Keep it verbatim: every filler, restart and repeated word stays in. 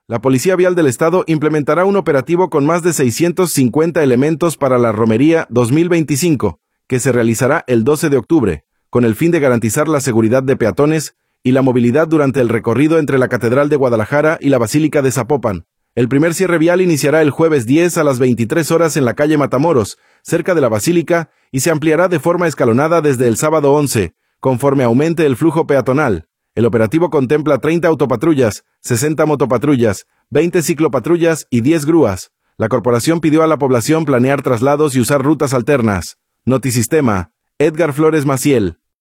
La Policía Vial del Estado implementará un operativo con más de seiscientos cincuenta elementos para la Romería dos mil veinticinco, que se realizará el doce de octubre, con el fin de garantizar la seguridad de peatones y la movilidad durante el recorrido entre la Catedral de Guadalajara y la Basílica de Zapopan. El primer cierre vial iniciará el jueves diez a las veintitrés horas en la calle Matamoros, cerca de la Basílica, y se ampliará de forma escalonada desde el sábado once, conforme aumente el flujo peatonal. El operativo contempla treinta autopatrullas, sesenta motopatrullas, veinte ciclopatrullas y diez grúas. La corporación pidió a la población planear traslados y usar rutas alternas. Notisistema, Edgar Flores Maciel.